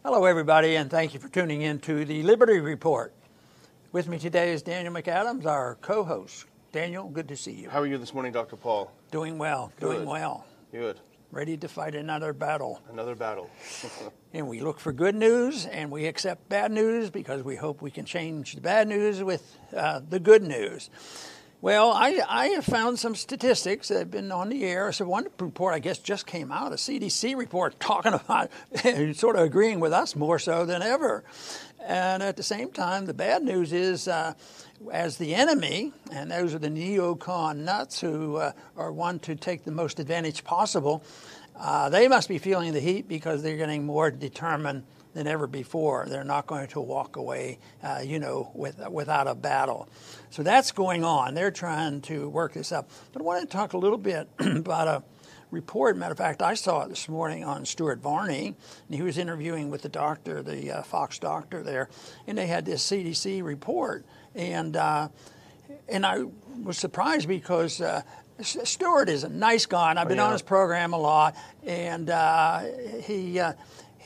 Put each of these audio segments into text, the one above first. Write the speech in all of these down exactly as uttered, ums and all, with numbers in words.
Hello, everybody, and thank you for tuning in to the Liberty Report. With me today is Daniel McAdams, our co-host. Daniel, good to see you. How are you this morning, Doctor Paul? Doing well, Good. doing well. Good. Ready to fight another battle. Another battle. And we look for good news, and we accept bad news because we hope we can change the bad news with uh, the good news. Well, I, I have found some statistics that have been on the air. So one report, I guess, just came out, a C D C report talking about, sort of agreeing with us more so than ever. And at the same time, the bad news is, uh, as the enemy, and those are the neocon nuts who uh, are one to take the most advantage possible, uh, they must be feeling the heat because they're getting more determined than ever before. They're not going to walk away, uh, you know, with, without a battle. So that's going on. They're trying to work this up. But I want to talk a little bit about a report. Matter of fact, I saw it this morning on Stuart Varney, and he was interviewing with the doctor, the uh, Fox doctor there, and they had this C D C report. And uh, and I was surprised because uh, Stuart is a nice guy, and I've been oh, yeah. on his program a lot, and uh, he. Uh,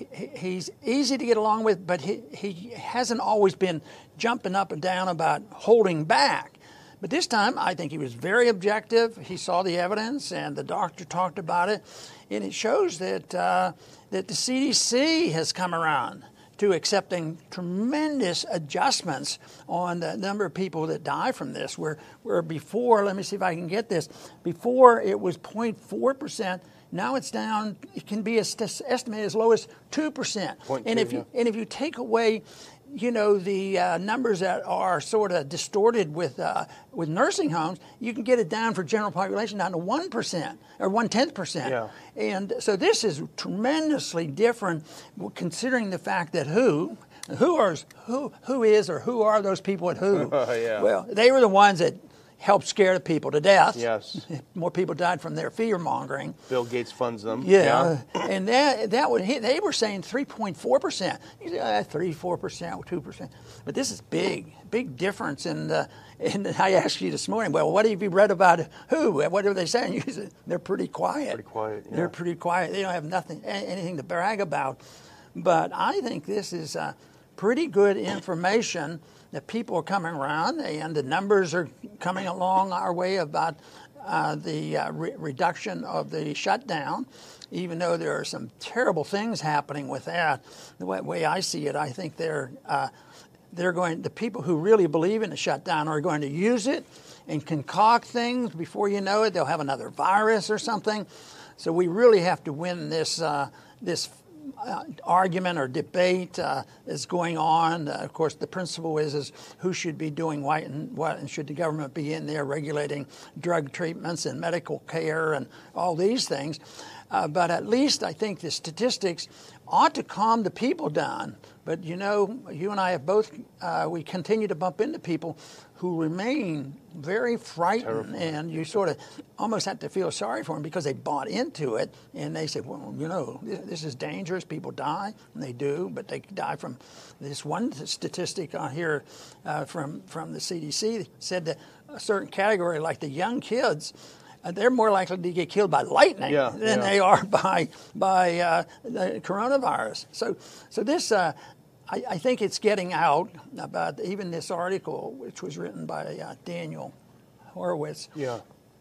He's easy to get along with, but he, he hasn't always been jumping up and down about holding back. But this time, I think he was very objective. He saw the evidence, and the doctor talked about it. And it shows that uh, that the C D C has come around to accepting tremendous adjustments on the number of people that die from this, where, where before, let me see if I can get this, before it was zero point four percent. Now it's down. It can be estimated as low as two percent. And if you and if you take away, you know, the uh, numbers that are sort of distorted with uh, with nursing homes, you can get it down for general population down to one percent or one tenth percent. Yeah. And so this is tremendously different, considering the fact that who. Who are who who is or who are those people at who? Uh, yeah. Well, they were the ones that helped scare the people to death. Yes. More people died from their fear mongering. Bill Gates funds them. Yeah. yeah. And that that would they were saying three point four percent. You say ah, three, four percent, two percent. But this is big, big difference in the and I asked you this morning, well, what have you read about who? What are they saying? You said they're pretty quiet. Pretty quiet, yeah. They're pretty quiet. They don't have nothing anything to brag about. But I think this is uh, pretty good information that people are coming around, and the numbers are coming along our way about uh, the uh, re- reduction of the shutdown, even though there are some terrible things happening with that. The way, way I see it, I think they're uh, they're going. The people who really believe in the shutdown are going to use it and concoct things. Before you know it, they'll have another virus or something. So we really have to win this uh, this. Uh, argument or debate uh, is going on. Uh, of course, the principle is is who should be doing what and what, and should the government be in there regulating drug treatments and medical care and all these things. Uh, but at least I think the statistics ought to calm the people down. But you know, you and I have both, uh, we continue to bump into people who remain very frightened, Terrible. And you sort of almost have to feel sorry for them because they bought into it, and they say, well, you know, this, this is dangerous, people die, and they do, but they die from this one statistic on here uh, from, from the C D C said that a certain category, like the young kids, Uh, they're more likely to get killed by lightning yeah, than yeah. they are by by uh, the coronavirus. So, so this, uh, I, I think it's getting out about even this article, which was written by uh, Daniel Horowitz. Yeah.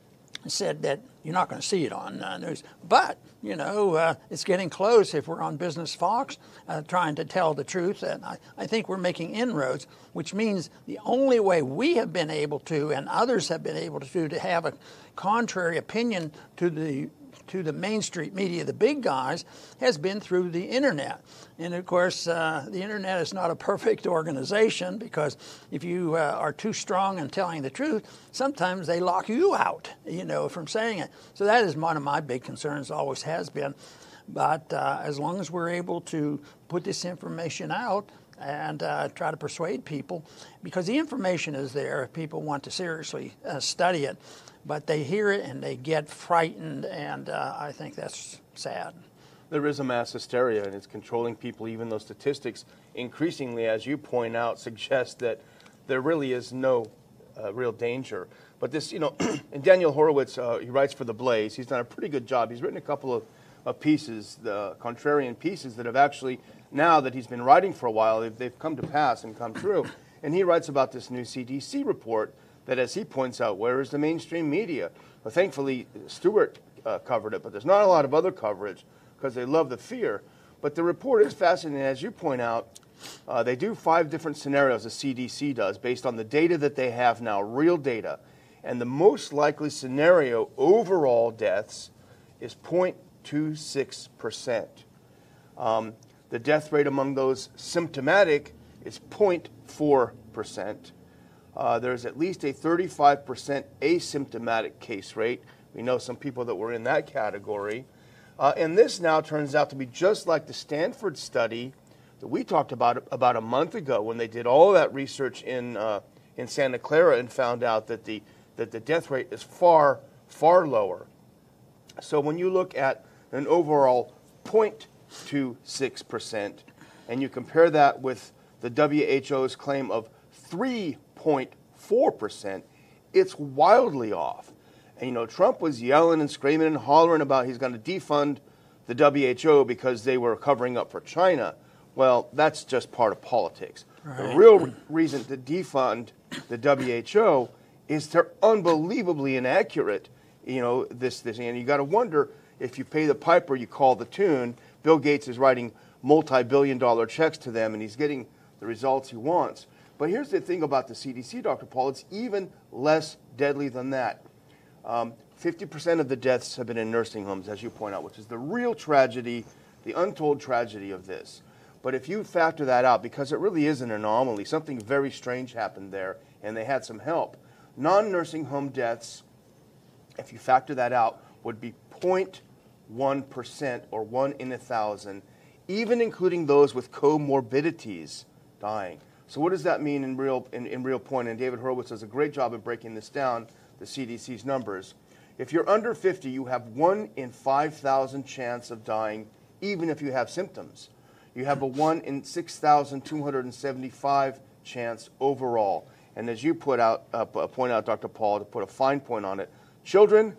Said that you're not going to see it on uh, news, but you know uh, it's getting close. If we're on Business Fox, uh, trying to tell the truth, and I, I think we're making inroads, which means the only way we have been able to, and others have been able to, to have a contrary opinion to the to the Main Street media, the big guys, has been through the internet. And of course, uh, the internet is not a perfect organization because if you uh, are too strong in telling the truth, sometimes they lock you out, you know, from saying it. So that is one of my big concerns, always has been. But uh, as long as we're able to put this information out and uh, try to persuade people, because the information is there if people want to seriously uh, study it, but they hear it and they get frightened, and uh, I think that's sad. There is a mass hysteria, and it's controlling people, even though statistics increasingly, as you point out, suggest that there really is no uh, real danger. But this, you know, and Daniel Horowitz, uh, he writes for The Blaze. He's done a pretty good job. He's written a couple of, of pieces, the contrarian pieces, that have actually now that he's been writing for a while, they've, they've come to pass and come true. And he writes about this new C D C report that, as he points out, where is the mainstream media? Well, thankfully, Stewart uh, covered it, but there's not a lot of other coverage because they love the fear. But the report is fascinating. As you point out, uh, they do five different scenarios, the C D C does, based on the data that they have now, real data. And the most likely scenario, overall deaths, is zero point two six percent. Um, the death rate among those symptomatic is zero point four percent. Uh, there's at least a thirty-five percent asymptomatic case rate. We know some people that were in that category. Uh, and this now turns out to be just like the Stanford study that we talked about about a month ago when they did all of that research in uh, in Santa Clara and found out that the that the death rate is far, far lower. So when you look at an overall zero point two six percent and you compare that with the W H O's claim of three point four percent, it's wildly off. And, you know, Trump was yelling and screaming and hollering about he's going to defund the W H O because they were covering up for China. Well, that's just part of politics. Right. The real reason to defund the W H O is they're unbelievably inaccurate. You know, this, this, and you got to wonder if you pay the piper, you call the tune. Bill Gates is writing multi-billion dollar checks to them, and he's getting the results he wants. But here's the thing about the C D C, Doctor Paul, it's even less deadly than that. Um, fifty percent of the deaths have been in nursing homes, as you point out, which is the real tragedy, the untold tragedy of this. But if you factor that out, because it really is an anomaly, something very strange happened there, and they had some help. Non-nursing home deaths, if you factor that out, would be zero point one percent or one in a thousand, even including those with comorbidities dying. So what does that mean in real, in, in real point? And David Horowitz does a great job of breaking this down, the C D C's numbers. If you're under fifty, you have one in five thousand chance of dying, even if you have symptoms. You have a one in six thousand two hundred seventy-five chance overall. And as you put out, uh, point out, Doctor Paul, to put a fine point on it, children,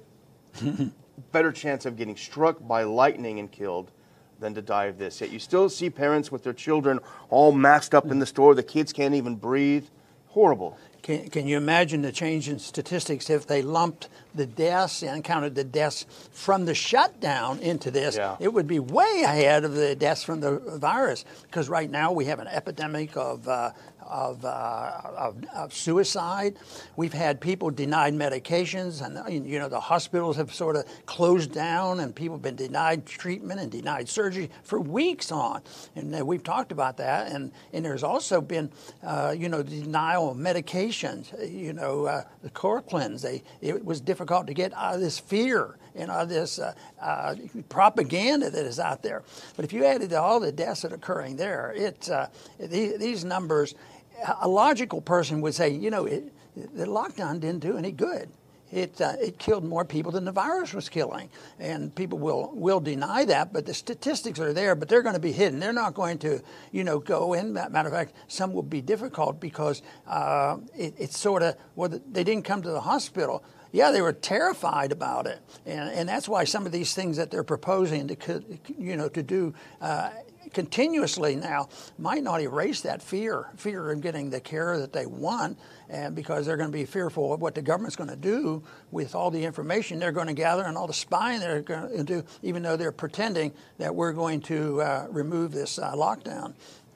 better chance of getting struck by lightning and killed than to die of this. Yet you still see parents with their children all maxed up in the store. The kids can't even breathe. Horrible. Can, can you imagine the change in statistics if they lumped the deaths and counted the deaths from the shutdown into this? Yeah. It would be way ahead of the deaths from the virus, because right now we have an epidemic of uh, Of, uh, of, of suicide. We've had people denied medications, and you know the hospitals have sort of closed down, and people have been denied treatment and denied surgery for weeks on. And uh, we've talked about that. And, and there's also been, uh, you know, denial of medications. You know, uh, the chloroquines. They it was difficult to get out of this fear and out of this uh, uh, propaganda that is out there. But if you added all the deaths that are occurring there, it uh, these, these numbers. A logical person would say, you know, it, the lockdown didn't do any good. It uh, it killed more people than the virus was killing, and people will will deny that. But the statistics are there, but they're going to be hidden. They're not going to, you know, go in. Matter of fact, some will be difficult because uh, it, it's sort of well, they didn't come to the hospital. Yeah, they were terrified about it, and and that's why some of these things that they're proposing to, you know, to do. Uh, continuously now might not erase that fear, fear of getting the care that they want, and because they're going to be fearful of what the government's going to do with all the information they're going to gather and all the spying they're going to do, even though they're pretending that we're going to uh, remove this uh, lockdown.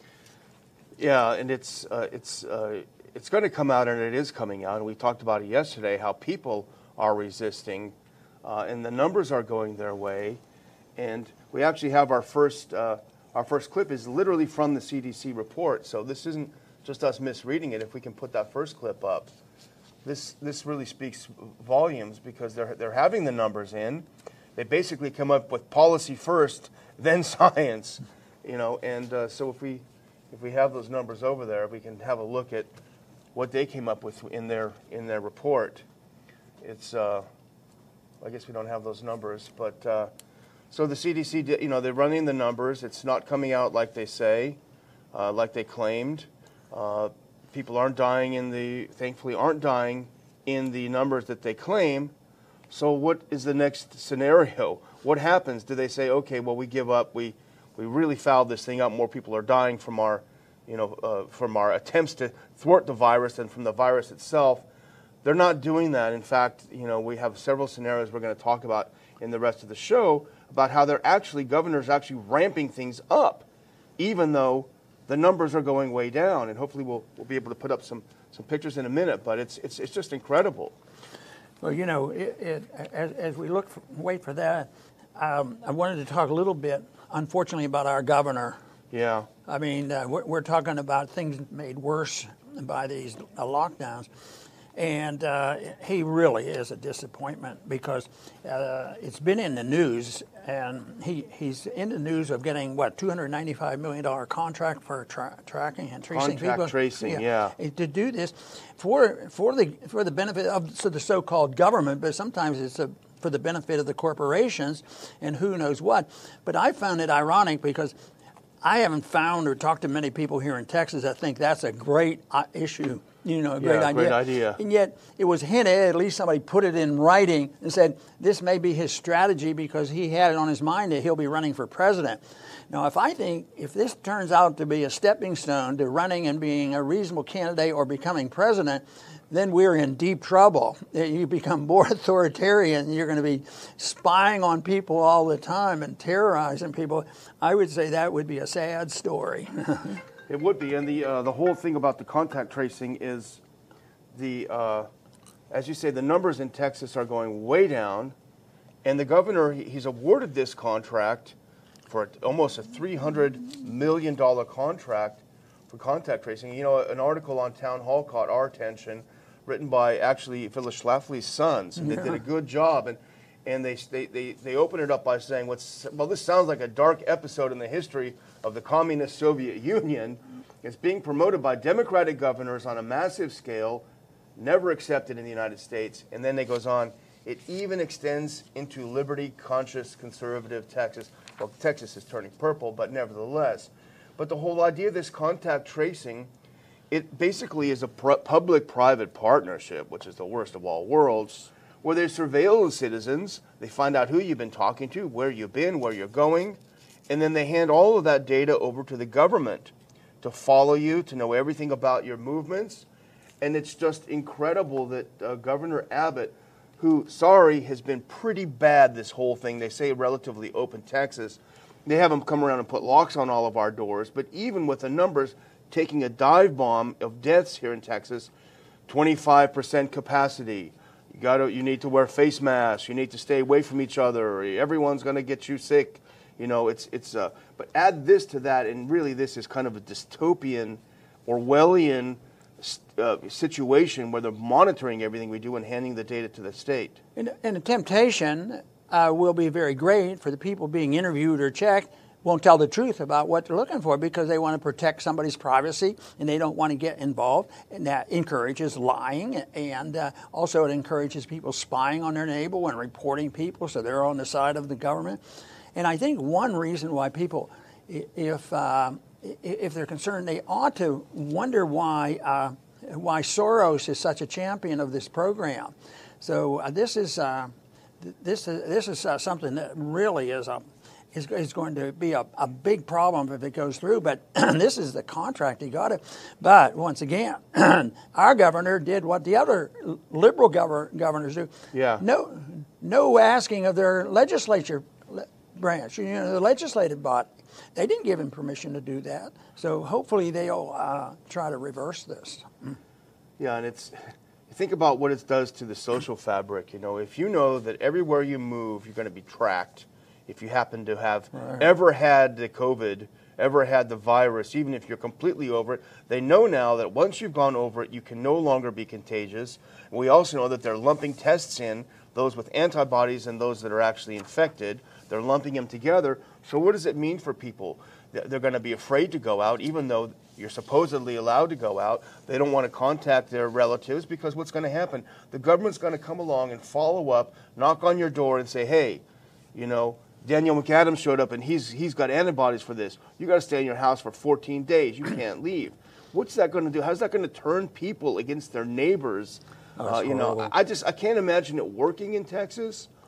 Yeah, and it's uh, it's uh, it's going to come out, and it is coming out. And we talked about it yesterday, how people are resisting, uh, and the numbers are going their way. And we actually have our first. Uh, Our first clip is literally from the C D C report, so this isn't just us misreading it. If we can put that first clip up, this this really speaks volumes because they're they're having the numbers in. They basically come up with policy first, then science, you know. And uh, so if we if we have those numbers over there, we can have a look at what they came up with in their in their report. It's uh, I guess we don't have those numbers, but. Uh, So the C D C, you know, they're running the numbers. It's not coming out like they say, uh, like they claimed. Uh, people aren't dying in the, thankfully, aren't dying in the numbers that they claim. So what is the next scenario? What happens? Do they say, okay, well, we give up, we we really fouled this thing up. More people are dying from our, you know, uh, from our attempts to thwart the virus than from the virus itself. They're not doing that. In fact, you know, we have several scenarios we're going to talk about in the rest of the show about how they're actually, governors actually ramping things up, even though the numbers are going way down. And hopefully we'll we'll be able to put up some, some pictures in a minute, but it's it's it's just incredible. Well, you know, it, it, as, as we look for, wait for that, um, I wanted to talk a little bit, unfortunately, about our governor. Yeah. I mean, uh, we're, we're talking about things made worse by these uh, lockdowns. And uh, he really is a disappointment because uh, it's been in the news, and he, he's in the news of getting, what, two hundred ninety-five million dollars contract for tra- tracking and tracing Contact people. tracing, yeah. yeah. To do this for for the for the benefit of so the so-called government, but sometimes it's a, for the benefit of the corporations and who knows what. But I found it ironic because I haven't found or talked to many people here in Texas that think that's a great uh, issue. You know, a great yeah, idea. great idea. And yet it was hinted, at least somebody put it in writing and said this may be his strategy because he had it on his mind that he'll be running for president. Now, if I think, if this turns out to be a stepping stone to running and being a reasonable candidate or becoming president, then we're in deep trouble. You become more authoritarian. You're going to be spying on people all the time and terrorizing people. I would say that would be a sad story. It would be, and the uh, the whole thing about the contact tracing is the, uh, as you say, the numbers in Texas are going way down, and the governor, he's awarded this contract for almost a three hundred million dollars contract for contact tracing. You know, an article on Town Hall caught our attention, written by actually Phyllis Schlafly's sons, and they did a good job, and and they they they, they open it up by saying, "What's well, this sounds like a dark episode in the history of the communist Soviet Union. It's being promoted by Democratic governors on a massive scale, never accepted in the United States." And then it goes on, it even extends into liberty-conscious conservative Texas. Well, Texas is turning purple, but nevertheless. But the whole idea of this contact tracing, it basically is a pr- public-private partnership, which is the worst of all worlds, where they surveil the citizens, they find out who you've been talking to, where you've been, where you're going, and then they hand all of that data over to the government to follow you, to know everything about your movements. And it's just incredible that uh, Governor Abbott, who, sorry, has been pretty bad this whole thing. They say relatively open Texas. They have him come around and put locks on all of our doors. But even with the numbers taking a dive bomb of deaths here in Texas, twenty-five percent capacity. You got to, you need to wear face masks. You need to stay away from each other. Everyone's going to get you sick. You know, it's, it's uh, but add this to that, and really this is kind of a dystopian, Orwellian uh, situation where they're monitoring everything we do and handing the data to the state. And, and the temptation uh, will be very great for the people being interviewed or checked, won't tell the truth about what they're looking for because they want to protect somebody's privacy and they don't want to get involved. And that encourages lying, and uh, also it encourages people spying on their neighbor and reporting people so they're on the side of the government. And I think one reason why people, if uh, if they're concerned, they ought to wonder why uh, why Soros is such a champion of this program. So uh, this is uh, this is this is uh, something that really is a is, is going to be a, a big problem if it goes through. But this is the contract he got it. But once again, our governor did what the other liberal gover- governors do. Yeah. No no asking of their legislature branch, you know, the legislative body. They didn't give him permission to do that. So hopefully they'll uh, try to reverse this. Yeah, and it's, think about what it does to the social fabric. You know, if you know that everywhere you move, you're going to be tracked, if you happen to have right. ever had the COVID, ever had the virus, even if you're completely over it, they know now that once you've gone over it, you can no longer be contagious. And we also know that they're lumping tests in, those with antibodies and those that are actually infected. They're lumping them together. So what does it mean for people? They're going to be afraid to go out, even though you're supposedly allowed to go out. They don't want to contact their relatives because what's going to happen? The government's going to come along and follow up, knock on your door and say, hey, you know, Daniel McAdams showed up and he's he's got antibodies for this. You got to stay in your house for fourteen days. You can't leave. What's that going to do? How's that going to turn people against their neighbors? Oh, uh, you know, I just I can't imagine it working in Texas.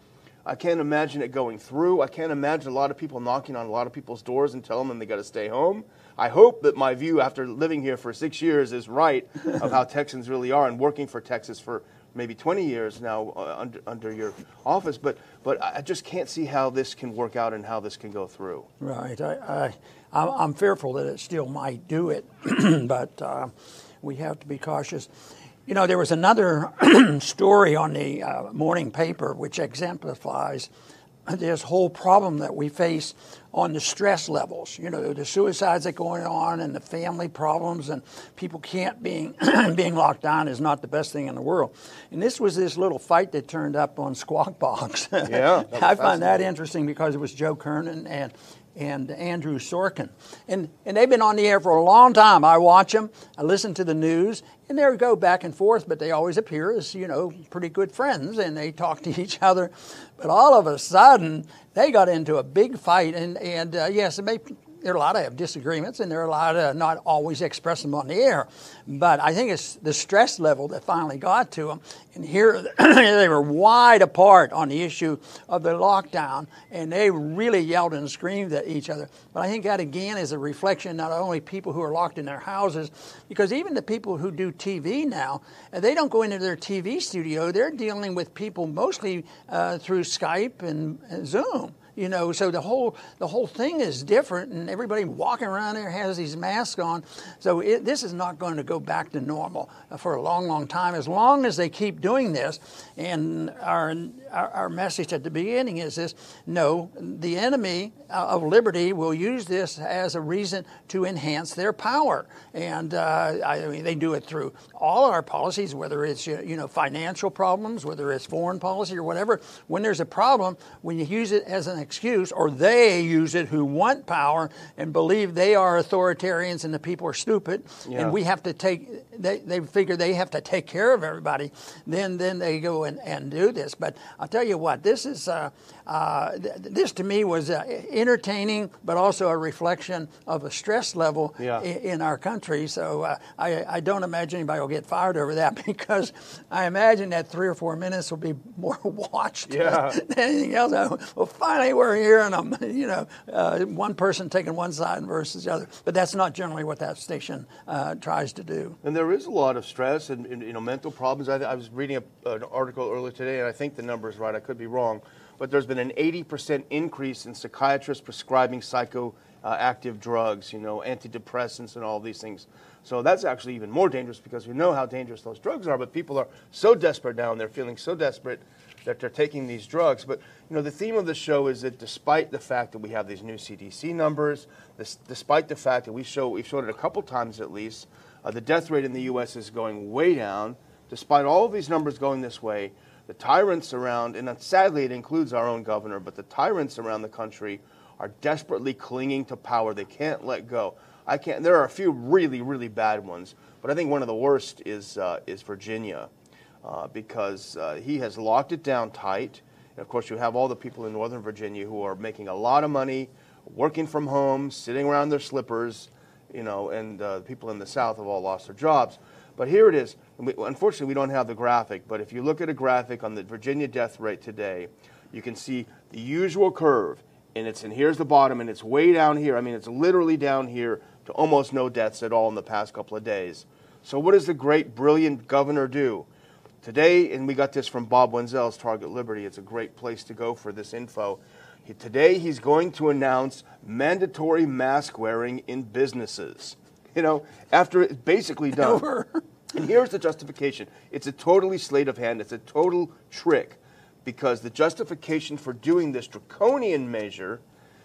I can't imagine it going through. I can't imagine a lot of people knocking on a lot of people's doors and telling them they got to stay home. I hope that my view after living here for six years is right of how Texans really are, and working for Texas for maybe twenty years now uh, under, under your office. But but I just can't see how this can work out and how this can go through. Right. I, I, I'm fearful that it still might do it, but uh, we have to be cautious. You know, there was another story on the uh, morning paper which exemplifies this whole problem that we face on the stress levels. You know, the suicides that are going on and the family problems, and people can't being being locked down is not the best thing in the world. And this was this little fight that turned up on Squawk Box. Yeah, I find that interesting because it was Joe Kernan and and Andrew Sorkin. And and they've been on the air for a long time. I watch them, I listen to the news, and they go back and forth, but they always appear as, you know, pretty good friends, and they talk to each other. But all of a sudden, they got into a big fight, and, and uh, yes, it may, there are a lot of disagreements, and there are a lot of not always express them on the air. But I think it's the stress level that finally got to them. And here they were wide apart on the issue of the lockdown, and they really yelled and screamed at each other. But I think that, again, is a reflection not only people who are locked in their houses, because even the people who do T V now, they don't go into their T V studio. They're dealing with people mostly uh, through Skype and, and Zoom. You know, so the whole the whole thing is different, and everybody walking around there has these masks on. So it, this is not going to go back to normal for a long, long time, as long as they keep doing this. And our our, our message at the beginning is this: no, the enemy of liberty will use this as a reason to enhance their power, and uh, I mean they do it through all our policies, whether it's you know financial problems, whether it's foreign policy or whatever. When there's a problem, when you use it as an excuse, or they use it who want power and believe they are authoritarians and the people are stupid, yeah. and we have to take, they, they figure they have to take care of everybody, then then they go and, and do this. But I'll tell you what, this is, uh, uh, th- this to me was uh, entertaining, but also a reflection of a stress level yeah. I- in our country. So uh, I, I don't imagine anybody will get fired over that, because I imagine that three or four minutes will be more watched yeah. than anything else. Well, finally we're here, and I'm, you know, uh, one person taking one side versus the other. But that's not generally what that station uh, tries to do. And there is a lot of stress and, and you know mental problems. I, I was reading a, an article earlier today, and I think the number is right. I could be wrong, but there's been an eighty percent increase in psychiatrists prescribing psychoactive drugs, you know, antidepressants and all these things. So that's actually even more dangerous, because we know how dangerous those drugs are. But people are so desperate now, and they're feeling so desperate that they're taking these drugs. But you know, the theme of the show is that despite the fact that we have these new C D C numbers, this, despite the fact that we show we've showed it a couple times at least, uh, the death rate in the U S is going way down. Despite all of these numbers going this way, the tyrants around, and sadly it includes our own governor, but the tyrants around the country are desperately clinging to power. They can't let go. I can't. There are a few really, really bad ones, but I think one of the worst is uh, is Virginia. Uh, because uh, he has locked it down tight. And of course, you have all the people in Northern Virginia who are making a lot of money, working from home, sitting around their slippers, you know, and uh, people in the South have all lost their jobs. But here it is. We, unfortunately, we don't have the graphic, but if you look at a graphic on the Virginia death rate today, you can see the usual curve, and it's and here's the bottom, and it's way down here. I mean, it's literally down here to almost no deaths at all in the past couple of days. So what does the great, brilliant governor do? Today, and we got this from Bob Wenzel's Target Liberty, it's a great place to go for this info. He, today he's going to announce mandatory mask wearing in businesses. You know, after it's basically done. And here's the justification. It's a totally sleight of hand. It's a total trick, because the justification for doing this draconian measure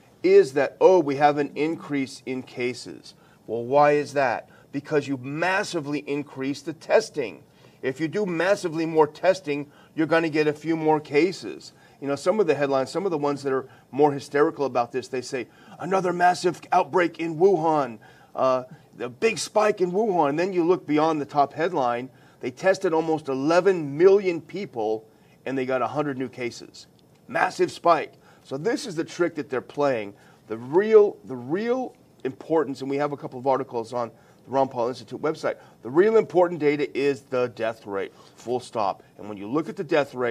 is that, oh, we have an increase in cases. Well, why is that? Because you massively increase the testing. If you do massively more testing, you're going to get a few more cases. You know, some of the headlines, some of the ones that are more hysterical about this, they say, another massive outbreak in Wuhan, uh, a big spike in Wuhan. And then you look beyond the top headline, they tested almost eleven million people, and they got one hundred new cases. Massive spike. So this is the trick that they're playing. The real, the real importance, and we have a couple of articles on the Ron Paul Institute website, the real important data is the death rate, full stop. And when you look at the death rate,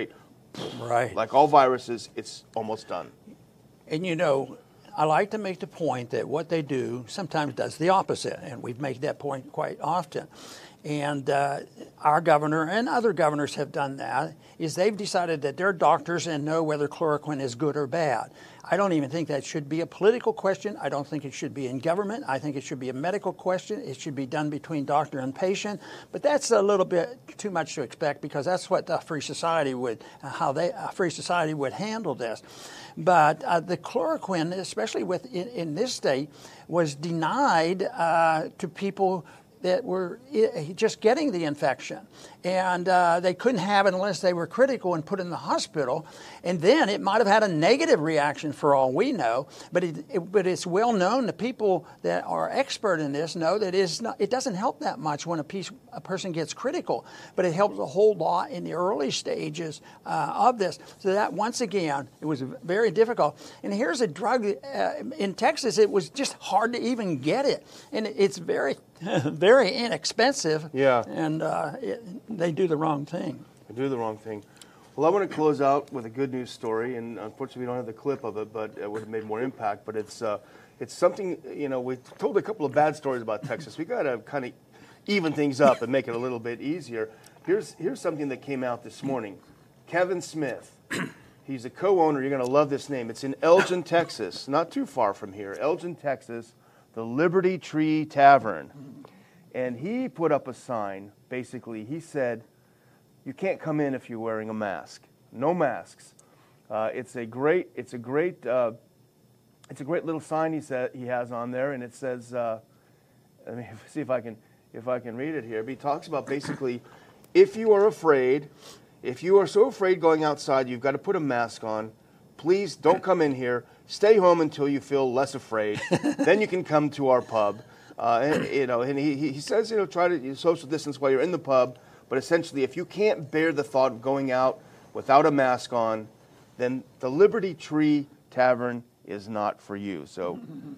Right. Like all viruses, it's almost done. And you know, I like to make the point that what they do sometimes does the opposite, and we've made that point quite often. And uh, our governor and other governors have done that, is they've decided that they're doctors and know whether chloroquine is good or bad. I don't even think that should be a political question. I don't think it should be in government. I think it should be a medical question. It should be done between doctor and patient. But that's a little bit too much to expect, because that's what a free society would, uh, how they, a free society would handle this. But uh, the chloroquine, especially with in, in this state, was denied uh, to people that were just getting the infection. And uh, they couldn't have it unless they were critical and put in the hospital. And then it might have had a negative reaction for all we know. But it, it, but it's well known, the people that are expert in this know that it's not, it doesn't help that much when a, piece, a person gets critical. But it helps a whole lot in the early stages uh, of this. So that, once again, it was very difficult. And here's a drug, uh, in Texas, it was just hard to even get it. And it's very, very inexpensive. Yeah. And uh, it, they do the wrong thing. They do the wrong thing. Well, I want to close out with a good news story, and unfortunately we don't have the clip of it, but it would have made more impact. But it's uh, it's something, you know, we told a couple of bad stories about Texas. We got to kind of even things up and make it a little bit easier. Here's here's something that came out this morning. Kevin Smith, he's a co-owner. You're going to love this name. It's in Elgin, Texas, not too far from here. Elgin, Texas, the Liberty Tree Tavern. And he put up a sign. Basically, he said, you can't come in if you're wearing a mask. No masks. Uh, it's a great, it's a great, uh, it's a great little sign he said he has on there, and it says, uh, let me see if I can, if I can read it here. But he talks about basically, if you are afraid, if you are so afraid going outside, you've got to put a mask on. Please don't come in here. Stay home until you feel less afraid. Then you can come to our pub. Uh, and, you know, and he, he says, you know, try to social distance while you're in the pub. But essentially, if you can't bear the thought of going out without a mask on, then the Liberty Tree Tavern is not for you. So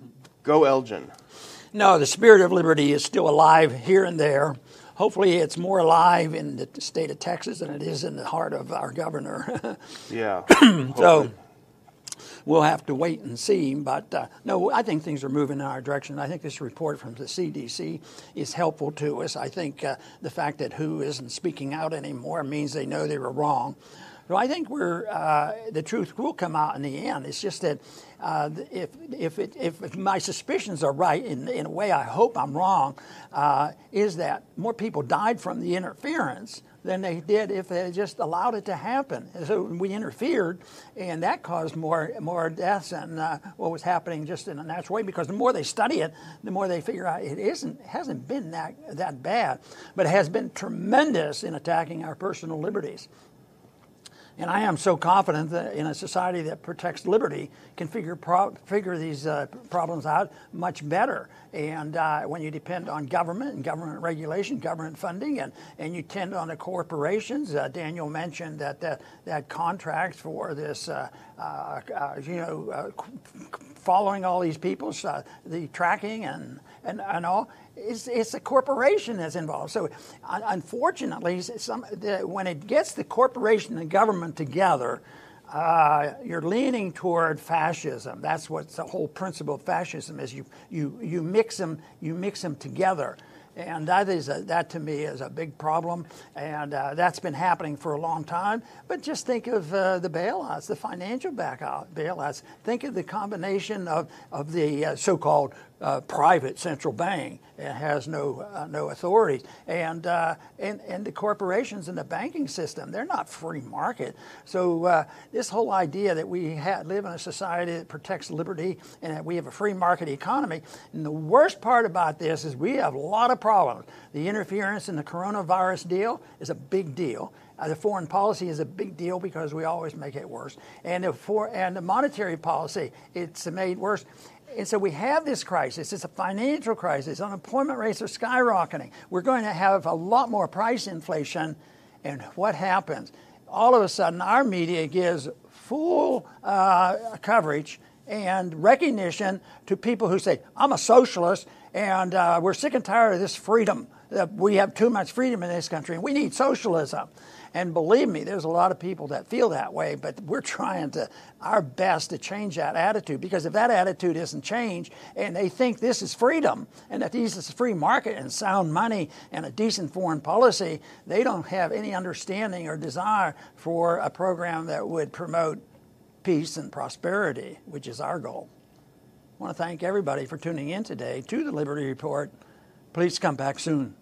go Elgin. No, the spirit of liberty is still alive here and there. Hopefully it's more alive in the state of Texas than it is in the heart of our governor. Yeah. So we'll have to wait and see. But uh, no, I think things are moving in our direction. I think this report from the C D C is helpful to us. I think uh, the fact that W H O isn't speaking out anymore means they know they were wrong. So I think we're uh, the truth will come out in the end. It's just that uh, if if, it, if my suspicions are right, in, in a way I hope I'm wrong, uh, is that more people died from the interference than they did if they just allowed it to happen. So we interfered, and that caused more more deaths than uh, what was happening just in a natural way. Because the more they study it, the more they figure out it isn't hasn't been that that bad, but it has been tremendous in attacking our personal liberties. And I am so confident that in a society that protects liberty can figure pro- figure these uh, problems out much better. And uh, when you depend on government and government regulation, government funding, and, and you tend on the corporations, uh, Daniel mentioned that that, that contracts for this, uh, uh, uh, you know, uh, following all these people, uh, the tracking and, and, and all. It's, it's a corporation that's involved. So, unfortunately, some, the, when it gets the corporation and government together, uh, you're leaning toward fascism. That's what the whole principle of fascism is. You you you mix them you mix them together. And that is a, that to me is a big problem, and uh, that's been happening for a long time. But just think of uh, the bailouts, the financial bailout bailouts. Think of the combination of of the uh, so-called uh, private central bank. It has no uh, no authority, and uh, and and the corporations in the banking system. They're not free market. So uh, this whole idea that we ha- live in a society that protects liberty and that we have a free market economy. And the worst part about this is we have a lot of problems. The interference in the coronavirus deal is a big deal. Uh, the foreign policy is a big deal because we always make it worse. And the, for, and the monetary policy, it's made worse. And so we have this crisis. It's a financial crisis. Unemployment rates are skyrocketing. We're going to have a lot more price inflation. And what happens? All of a sudden, our media gives full uh, coverage and recognition to people who say, I'm a socialist, And uh, we're sick and tired of this freedom. Uh, we have too much freedom in this country, and we need socialism. And believe me, there's a lot of people that feel that way, but we're trying to our best to change that attitude, because if that attitude isn't changed and they think this is freedom and that this is a free market and sound money and a decent foreign policy, they don't have any understanding or desire for a program that would promote peace and prosperity, which is our goal. I want to thank everybody for tuning in today to the Liberty Report. Please come back soon.